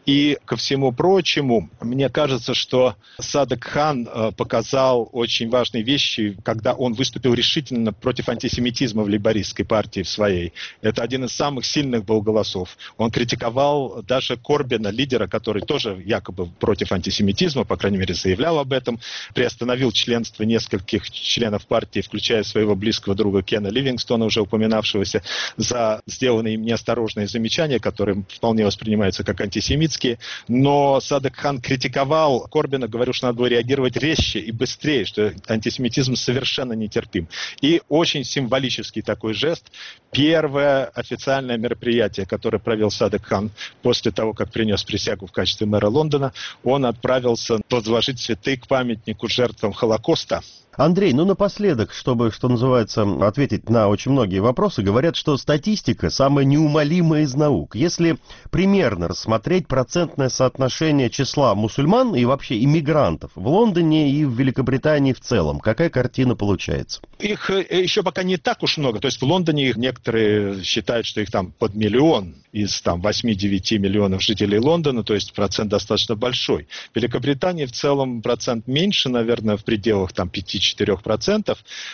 И ко всему прочему, мне кажется, что Садок Хан показал очень важные вещи, когда он выступил решительно против антисемитизма в лейбористской партии в своей. Это один из самых сильных был голосов. Он критиковал даже Корбина, лидера, который тоже якобы против антисемитизма, по крайней мере, заявлял об этом, приостановил членство нескольких членов партии, включая своего близкого друга Кена Ливингстона, уже упоминавшегося, за сделанные им неосторожные замечания, которые вполне воспринимаются как антисемитские. Но Садок Хан критиковал Корбина, говорил, что надо было реагировать резче и быстрее, что антисемитизм совершенно нетерпим. И очень символический такой жест. Первое официальное мероприятие, которое провел Садок Хан после того, как принес присягу в качестве мэра Лондона, он отправился возложить цветы к памятнику жертвам Холокоста. Андрей, ну напоследок, чтобы, что называется, ответить на очень многие вопросы, говорят, что статистика самая неумолимая из наук. Если примерно рассмотреть процентное соотношение числа мусульман и вообще иммигрантов в Лондоне и в Великобритании в целом, какая картина получается? Их еще пока не так уж много. То есть в Лондоне некоторые считают, что их там под миллион из там 8-9 миллионов жителей Лондона, то есть процент достаточно большой. В Великобритании в целом процент меньше, наверное, в пределах там 5-4%,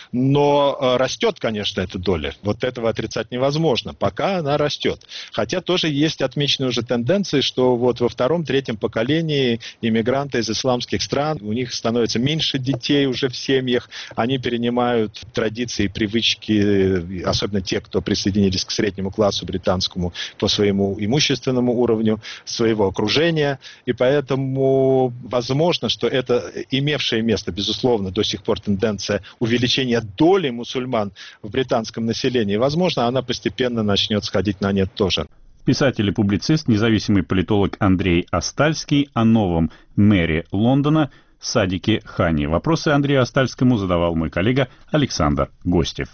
но растет, конечно, эта доля. Вот этого отрицать невозможно. Пока она растет. Хотя тоже есть отмеченные уже тенденции, что вот во втором-третьем поколении иммигранты из исламских стран, у них становится меньше детей уже в семьях, они перенимают традиции, привычки, особенно те, кто присоединились к среднему классу британскому по своему имущественному уровню, своего окружения. И поэтому возможно, что это имевшее место, безусловно, до сих пор тенденция увеличения доли мусульман в британском населении, возможно, она постепенно начнет сходить на нет тоже. Писатель и публицист, независимый политолог Андрей Астальский о новом мэре Лондона Садике Хане. Вопросы Андрею Астальскому задавал мой коллега Александр Гостев.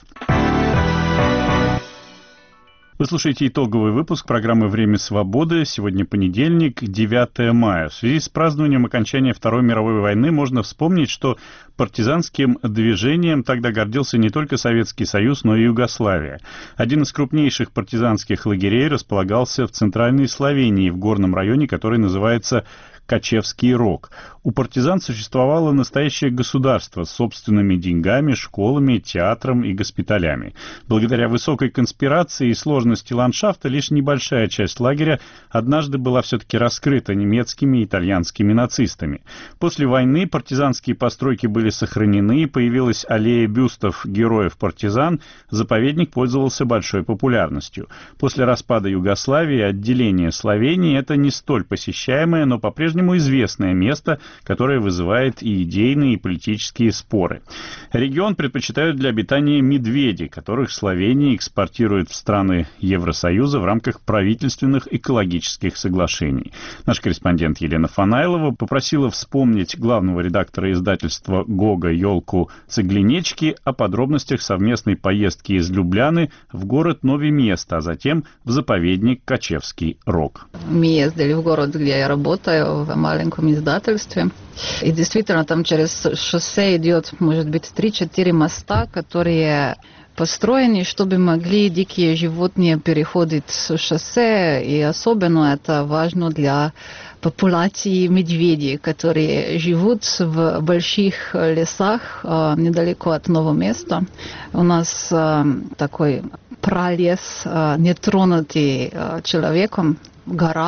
Вы слушаете итоговый выпуск программы «Время свободы». Сегодня понедельник, 9 мая. В связи с празднованием окончания Второй мировой войны можно вспомнить, что партизанским движением тогда гордился не только Советский Союз, но и Югославия. Один из крупнейших партизанских лагерей располагался в Центральной Словении, в горном районе, который называется Качевский Рог. У партизан существовало настоящее государство с собственными деньгами, школами, театром и госпиталями. Благодаря высокой конспирации и сложности ландшафта лишь небольшая часть лагеря однажды была все-таки раскрыта немецкими и итальянскими нацистами. После войны партизанские постройки были сохранены, появилась аллея бюстов героев-партизан, заповедник пользовался большой популярностью. После распада Югославии и отделения Словении это не столь посещаемое, но по-прежнему известное место, которое вызывает и идейные, и политические споры. Регион предпочитают для обитания медведи, которых Словения экспортирует в страны Евросоюза в рамках правительственных экологических соглашений. Наш корреспондент Елена Фанайлова попросила вспомнить главного редактора издательства «Гога» Ёлку Цеглинечки о подробностях совместной поездки из Любляны в город Нове Место, а затем в заповедник Качевский Рог. Мы ездили в город, где я работаю, в маленьком издательстве. И действительно, там через шоссе идет, может быть, 3-4 моста, которые построены, чтобы могли дикие животные переходить шоссе. И особенно это важно для популяции медведей, которые живут в больших лесах недалеко от нового места. У нас такой пролес, нетронутый человеком, гора,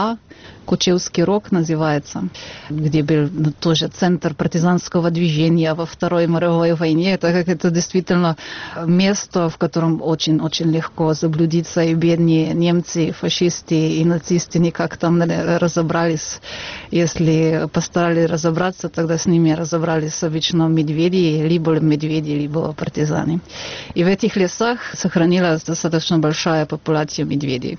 Кучевский Рог называется, где был тоже центр партизанского движения во Второй мировой войне. Это действительно место, в котором очень-очень легко заблудиться, и бедные немцы, фашисты и нацисты никак там не разобрались. Если постарались разобраться, тогда с ними разобрались обычно медведи, либо либо партизаны. И в этих лесах сохранилась достаточно большая популяция медведей.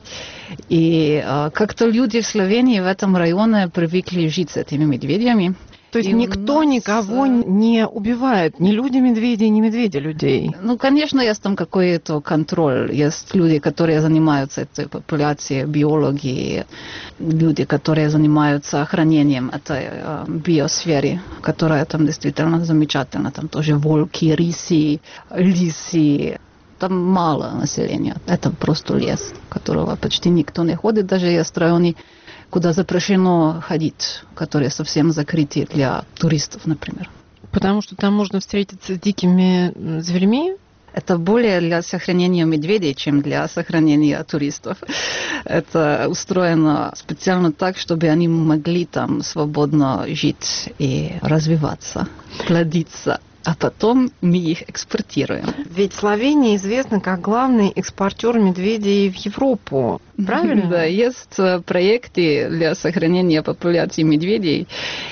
И как-то люди в Словении в этом районе привыкли жить с этими медведями. То есть никто никого не убивает, ни люди-медведи, ни медведи-людей? Ну, конечно, есть там какой-то контроль. Есть люди, которые занимаются этой популяцией, биологи, люди, которые занимаются охранением этой биосферы, которая там действительно замечательна. Там тоже волки, рыси, лисы. Там мало населения. Это просто лес, которого почти никто не ходит. Даже есть районы, куда запрещено ходить, которые совсем закрыты для туристов, например. Потому что там можно встретиться с дикими зверьми? Это более для сохранения медведей, чем для сохранения туристов. Это устроено специально так, чтобы они могли там свободно жить и развиваться, плодиться. А потом мы их экспортируем. Ведь Словения известна как главный экспортер медведей в Европу. Правильно? Да, есть проекты для сохранения популяции медведей.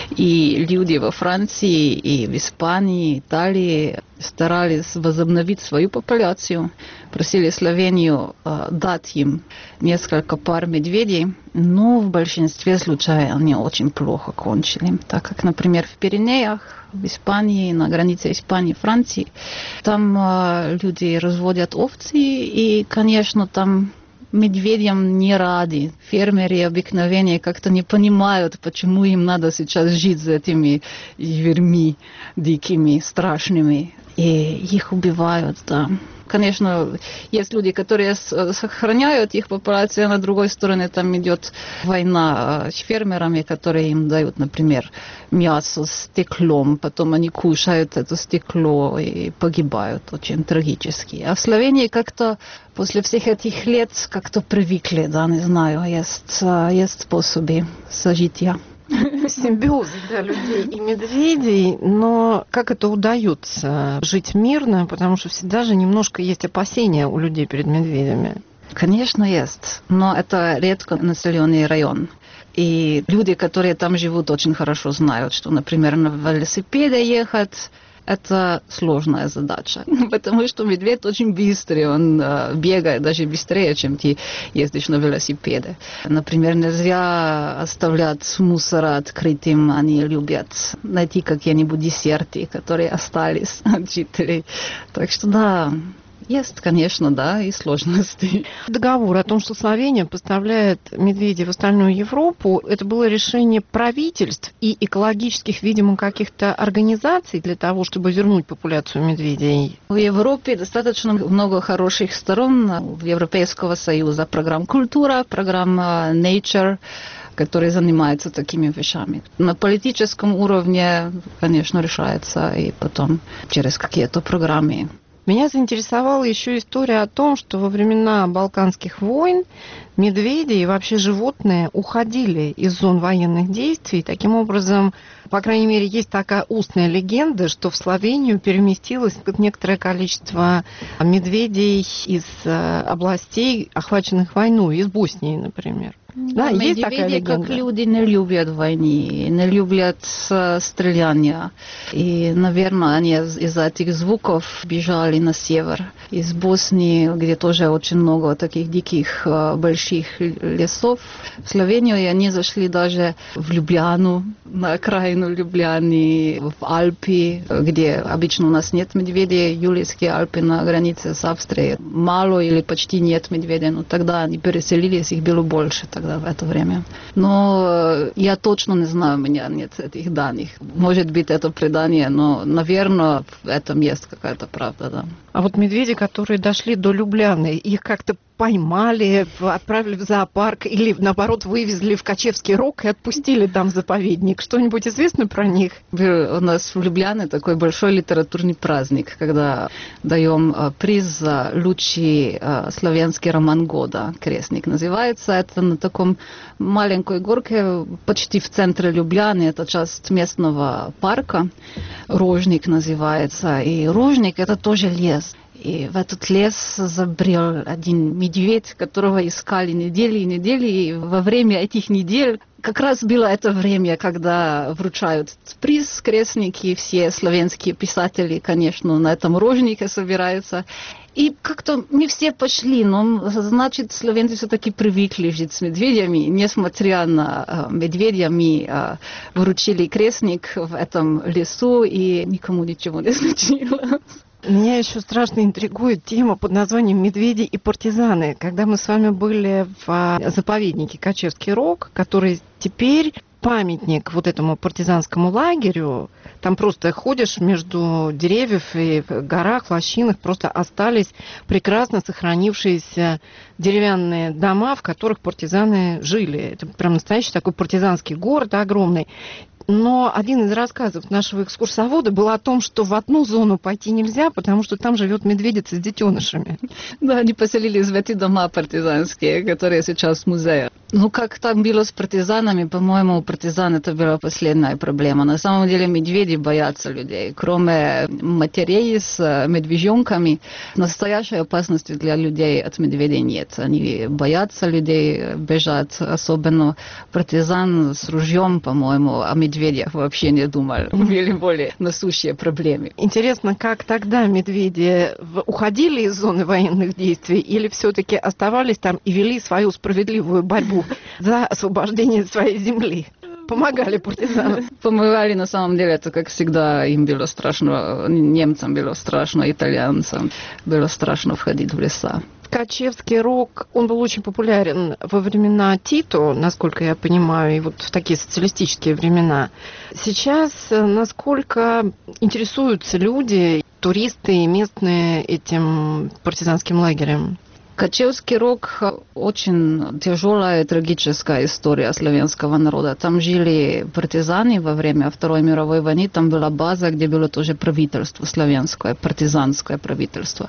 И люди во Франции, и в Испании, Италии старались возобновить свою популяцию. Просили Словению дать им несколько пар медведей. Но в большинстве случаев они очень плохо кончили. Так как, например, в Пиренеях, в Испании, на границе Испании и Франции, там люди разводят овцы, и, конечно, там медведям не рады. Фермеры обыкновенно как-то не понимают, почему им надо сейчас жить с этими зверьми дикими, страшными. И их убивают, да. Конечно, есть люди, которые сохраняют их популяцию, а на другой стороне там идет война с фермерами, которые им дают, например, мясо с стеклом, потом они кушают это стекло и погибают очень трагически. А в Словении как-то после всех этих лет как-то привыкли, да, не знаю, есть способы сожития. Симбиоз для людей и медведей, но как это удается жить мирно, потому что всегда же немножко есть опасения у людей перед медведями. Конечно, есть, но это редко населенный район. И люди, которые там живут, очень хорошо знают, что, например, на велосипеде ехать – это сложная задача, потому что медведь очень быстрый, он бегает даже быстрее, чем ты ездишь на велосипеде. Например, нельзя оставлять мусор открытым, они любят найти какие-нибудь десерты, которые остались от жителей. Так что да, есть, конечно, да, и сложности. Договор о том, что Словения поставляет медведей в остальную Европу, это было решение правительств и экологических, видимо, каких-то организаций для того, чтобы вернуть популяцию медведей. В Европе достаточно много хороших сторон в Европейского Союза. Программа «Культура», программа «Nature», которые занимаются такими вещами. На политическом уровне, конечно, решается и потом через какие-то программы. Меня заинтересовала еще история о том, что во времена Балканских войн медведи и вообще животные уходили из зон военных действий. Таким образом, по крайней мере, есть такая устная легенда, что в Словению переместилось некоторое количество медведей из областей, охваченных войной, из Боснии, например. Да, есть такая легенда. Как люди не любят войны, не любят стреляния. И, наверное, они из-за этих звуков бежали на север. Из Боснии, где тоже очень много таких диких больших лесов. В Словению и они зашли даже в Любляну, на окраину Любляны, в Альпы, где обычно у нас нет медведей. Юлийские Альпы на границе с Австрией. Мало или почти нет медведей, но тогда они переселились, их было больше в это время. Но я точно не знаю, у меня нет этих данных. Может быть, это предание, но, наверное, в этом есть какая-то правда, да. А вот медведи, которые дошли до Любляны, их как-то поймали, отправили в зоопарк или, наоборот, вывезли в Качевский Рог и отпустили там в заповедник? Что-нибудь известно про них? У нас в Любляне такой большой литературный праздник, когда даем приз за лучший славянский роман года. «Крестник» называется. Это на таком маленькой горке, почти в центре Любляны. Это часть местного парка. Рожник называется. И Рожник — это тоже лес. И в этот лес забрел один медведь, которого искали недели и недели. И во время этих недель как раз было это время, когда вручают приз «Крестник», и все славянские писатели, конечно, на этом рожнике собираются. И как-то мы все пошли, но, значит, славянцы все-таки привыкли жить с медведями. Несмотря на медведя, мы вручили «Крестник» в этом лесу, и никому ничего не случилось. Меня еще страшно интригует тема под названием «Медведи и партизаны». Когда мы с вами были в заповеднике Качевский Рог, который теперь памятник вот этому партизанскому лагерю, там просто ходишь между деревьев и в горах, в лощинах, просто остались прекрасно сохранившиеся деревянные дома, в которых партизаны жили. Это прям настоящий такой партизанский город огромный. Но один из рассказов нашего экскурсовода был о том, что в одну зону пойти нельзя, потому что там живет медведица с детенышами. Да, они поселились в эти дома партизанские, которые сейчас в музее. Ну, как там было с партизанами, по-моему, у партизан это была последняя проблема. На самом деле медведи боятся людей. Кроме матерей с медвежонками, настоящей опасности для людей от медведей нет. Они боятся людей, бежат. Особенно партизан с ружьем, по-моему, о медведях вообще не думал. Были более насущие проблемы. Интересно, как тогда медведи уходили из зоны военных действий или все-таки оставались там и вели свою справедливую борьбу за освобождение своей земли? Помогали партизанам? Помогали, на самом деле, это, как всегда, им было страшно, немцам было страшно, итальянцам было страшно входить в леса. Качевский Рог, он был очень популярен во времена Тито, насколько я понимаю, и вот в такие социалистические времена. Сейчас насколько интересуются люди, туристы местные этим партизанским лагерем? Качевский Рог – очень тяжелая и трагическая история славянского народа. Там жили партизаны во время Второй мировой войны. Там была база, где было тоже правительство славянское, партизанское правительство.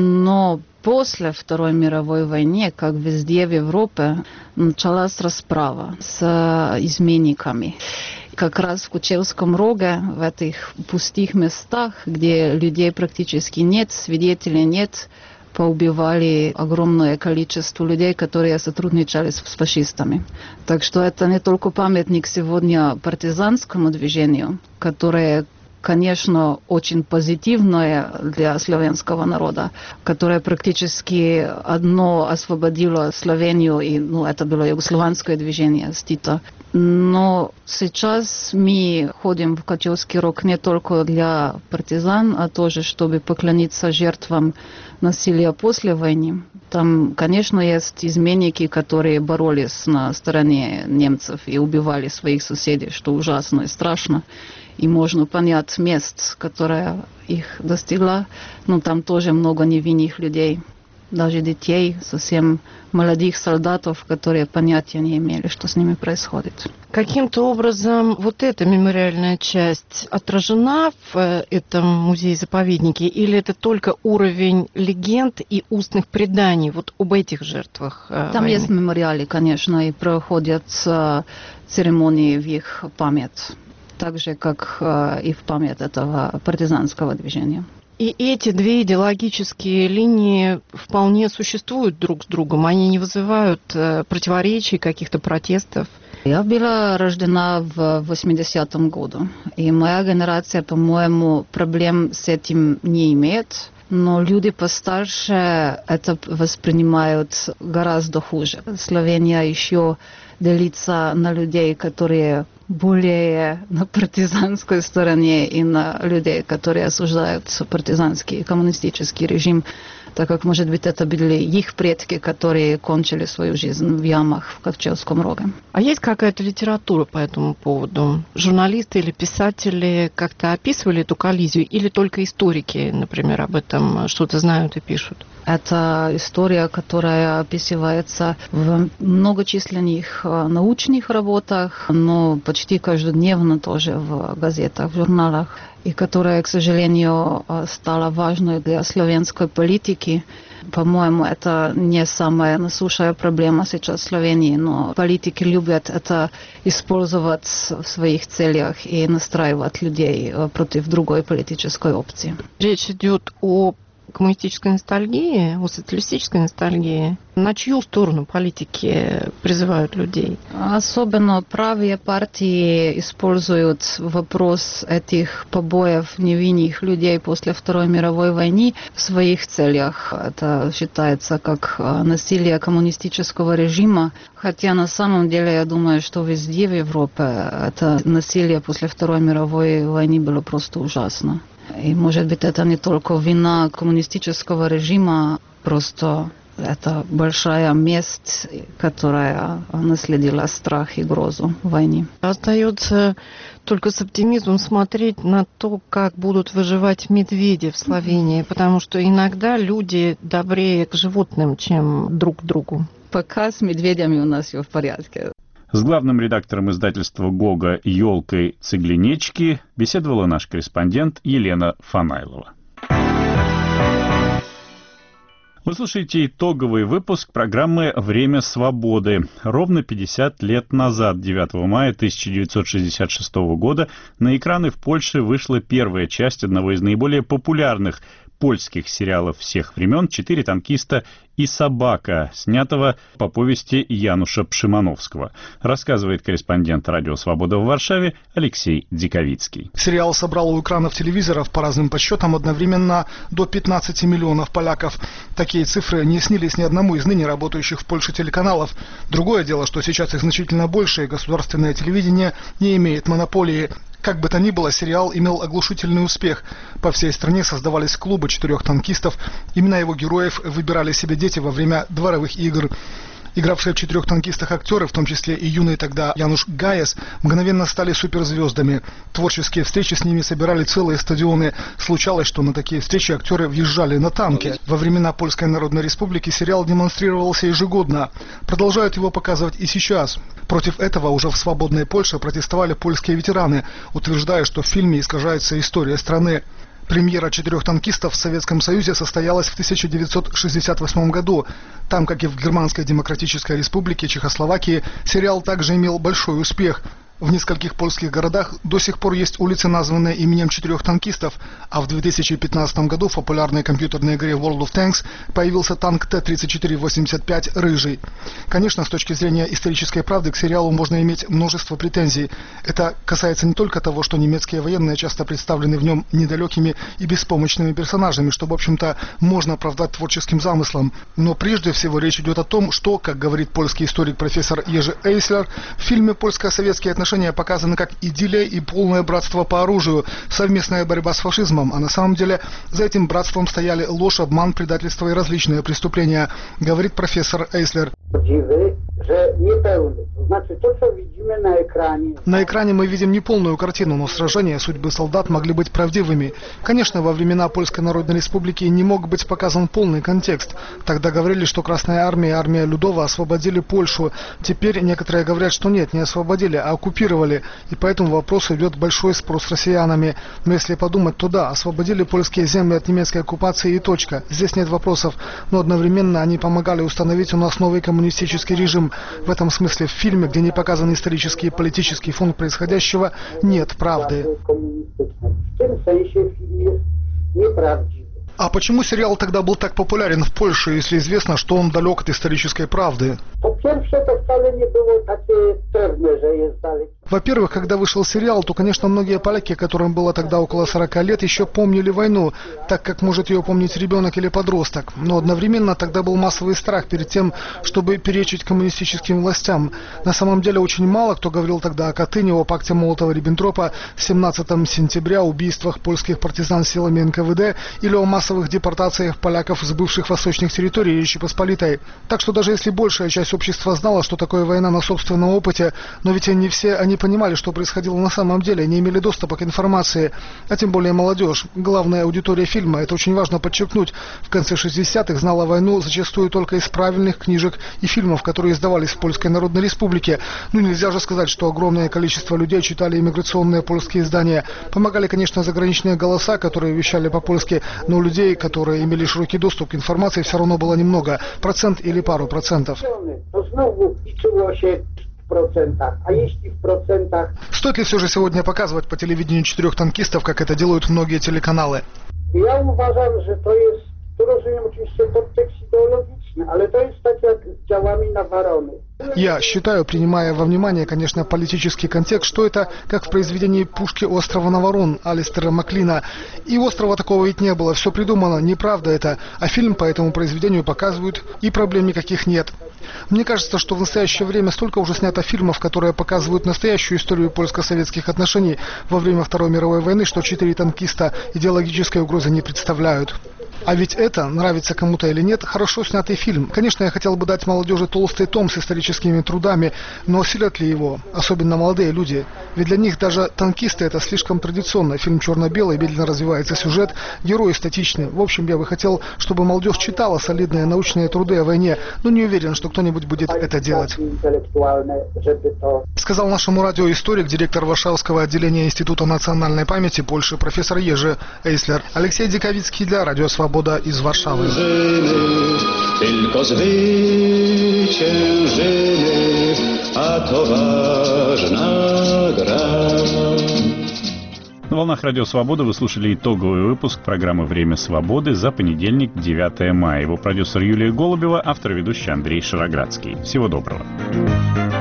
Но после Второй мировой войны, как везде в Европе, началась расправа с изменниками. Как раз в Качевском Роге, в этих пустых местах, где людей практически нет, свидетелей нет, поубивали огромное количество людей, которые сотрудничали с фашистами. Так что это не только памятник сегодня партизанскому движению, которое, конечно, очень позитивное для славянского народа, которое практически одно освободило Словению, и это было югославянское движение с Тито. Но сейчас мы ходим в Качевский Рог не только для партизан, а тоже, чтобы поклониться жертвам насилия после войны. Там, конечно, есть изменники, которые боролись на стороне немцев и убивали своих соседей, что ужасно и страшно. И можно понять мест, которое их достигло. Но там тоже много невинных людей, даже детей, совсем молодых солдатов, которые понятия не имели, что с ними происходит. Каким-то образом вот эта мемориальная часть отражена в этом музее-заповеднике, или это только уровень легенд и устных преданий вот об этих жертвах Там войны? есть мемориалы, конечно, и проходят церемонии в их память, так же, как и в память этого партизанского движения. И эти две идеологические линии вполне существуют друг с другом, они не вызывают противоречий, каких-то протестов. Я была рождена в 80-м году, и моя генерация, по-моему, проблем с этим не имеет. Но люди постарше это воспринимают гораздо хуже. Словения еще делится на людей, которые более на партизанской стороне, и на людей, которые осуждают партизанский и коммунистический режим, так как, может быть, это были их предки, которые кончили свою жизнь в ямах в Качевском Роге. А есть какая-то литература по этому поводу? Журналисты или писатели как-то описывали эту коллизию, или только историки, например, об этом что-то знают и пишут? Это история, которая описывается в многочисленных научных работах, но почти каждодневно тоже в газетах, в журналах, и которая, к сожалению, стала важной для славянской политики. По-моему, это не самая насущная проблема сейчас в Словении, но политики любят это использовать в своих целях и настраивать людей против другой политической опции. Речь идет о коммунистической ностальгии, о социалистической ностальгии. На чью сторону политики призывают людей? Особенно правые партии используют вопрос этих побоев невинных людей после Второй мировой войны в своих целях. Это считается как насилие коммунистического режима, хотя на самом деле я думаю, что везде в Европе это насилие после Второй мировой войны было просто ужасно. И, может быть, это не только вина коммунистического режима, просто это большая месть, которая наследила страх и грозу войны. Остается только с оптимизмом смотреть на то, как будут выживать медведи в Словении, потому что иногда люди добрее к животным, чем друг к другу. Пока с медведями у нас все в порядке. С главным редактором издательства «Гога» Ёлкой Цыгленечки беседовала наш корреспондент Елена Фанайлова. Вы слушаете итоговый выпуск программы «Время свободы». Ровно 50 лет назад, 9 мая 1966 года, на экраны в Польше вышла первая часть одного из наиболее популярных польских сериалов всех времен «Четыре танкиста и собака», снятого по повести Януша Пшимановского. Рассказывает корреспондент «Радио Свобода» в Варшаве Алексей Диковицкий. Сериал собрал у экранов телевизоров по разным подсчетам одновременно до 15 миллионов поляков. Такие цифры не снились ни одному из ныне работающих в Польше телеканалов. Другое дело, что сейчас их значительно больше, и государственное телевидение не имеет монополии. Как бы то ни было, сериал имел оглушительный успех. По всей стране создавались клубы четырех танкистов. Имена его героев выбирали себе дети во время дворовых игр. Игравшие в «Четырех танкистах» актеры, в том числе и юный тогда Януш Гаес, мгновенно стали суперзвездами. Творческие встречи с ними собирали целые стадионы. Случалось, что на такие встречи актеры въезжали на танке. Во времена Польской Народной Республики сериал демонстрировался ежегодно. Продолжают его показывать и сейчас. Против этого уже в свободной Польше протестовали польские ветераны, утверждая, что в фильме искажается история страны. Премьера «Четырех танкистов» в Советском Союзе состоялась в 1968 году. Там, как и в Германской Демократической Республике Чехословакии, сериал также имел большой успех. В нескольких польских городах до сих пор есть улицы, названные именем четырех танкистов, а в 2015 году в популярной компьютерной игре World of Tanks появился танк Т-34-85 «Рыжий». Конечно, с точки зрения исторической правды к сериалу можно иметь множество претензий. Это касается не только того, что немецкие военные часто представлены в нем недалекими и беспомощными персонажами, что, в общем-то, можно оправдать творческим замыслом. Но прежде всего речь идет о том, что, как говорит польский историк профессор Ежи Эйслер, в фильме «Польско-советские отношения» показаны как идиллия и полное братство по оружию, совместная борьба с фашизмом, а на самом деле за этим братством стояли ложь, обман, предательство и различные преступления, говорит профессор Эйслер. На экране мы видим неполную картину, но сражения, судьбы солдат могли быть правдивыми. Конечно, во времена Польской Народной Республики не мог быть показан полный контекст. Тогда говорили, что Красная Армия и армия Людова освободили Польшу. Теперь некоторые говорят, что нет, не освободили, а оккупировали. И по этому вопросу идет большой спор с россиянами. Но если подумать, то да, освободили польские земли от немецкой оккупации и точка. Здесь нет вопросов. Но одновременно они помогали установить у нас новый коммунистический режим. В этом смысле в фильме, где не показан исторический и политический фон происходящего, нет правды. А почему сериал тогда был так популярен в Польше, если известно, что он далек от исторической правды? Во-первых, когда вышел сериал, то, конечно, многие поляки, которым было тогда около 40 лет, еще помнили войну, так как может ее помнить ребенок или подросток. Но одновременно тогда был массовый страх перед тем, чтобы перечить коммунистическим властям. На самом деле очень мало кто говорил тогда о Катыни, о пакте Молотова-Риббентропа, 17 сентября, убийствах польских партизан силами НКВД или о массовых депортациях поляков с бывших восточных территорий Речи Посполитой. Так что даже если большая часть общества знала, что такое война на собственном опыте, но ведь не все они не понимали, что происходило на самом деле, не имели доступа к информации, а тем более молодежь. Главная аудитория фильма, это очень важно подчеркнуть, в конце 60-х знала войну зачастую только из правильных книжек и фильмов, которые издавались в Польской Народной Республике. Ну, нельзя же сказать, что огромное количество людей читали иммиграционные польские издания. Помогали, конечно, заграничные голоса, которые вещали по-польски, но у людей, которые имели широкий доступ к информации, все равно было немного. Процент или пару процентов. Стоит ли все же сегодня показывать по телевидению 4 танкистов, как это делают многие телеканалы? Ja uważam, że to jest, tu rozumiem oczywiście podtekst ideologiczny, ale to jest tak jak z działami na Warony. Я считаю, принимая во внимание, конечно, политический контекст, что это как в произведении «Пушки острова Наварон» Алистера Маклина. И острова такого ведь не было, все придумано, неправда это. А фильм по этому произведению показывают, и проблем никаких нет. Мне кажется, что в настоящее время столько уже снято фильмов, которые показывают настоящую историю польско-советских отношений во время Второй мировой войны, что 4 танкиста идеологической угрозы не представляют. А ведь это, нравится кому-то или нет, хорошо снятый фильм. Конечно, я хотел бы дать молодежи толстый том с историческими трудами, но осилят ли его, особенно молодые люди? Ведь для них даже танкисты это слишком традиционно. Фильм черно-белый, медленно развивается сюжет, герои статичны. В общем, я бы хотел, чтобы молодежь читала солидные научные труды о войне, но не уверен, что кто-нибудь будет это делать. Сказал нашему радио историк, директор Варшавского отделения Института национальной памяти Польши, профессор Ежи Эйслер. Алексей Диковицкий для Радио Свобода из Варшавы. Tylko zwyciężymy, a to ważna gra. На волнах Радио Свобода вы слушали итоговый выпуск программы «Время свободы» за понедельник, 9 мая. Его продюсер Юлия Голубева, автор и ведущий Андрей Шароградский. Всего доброго.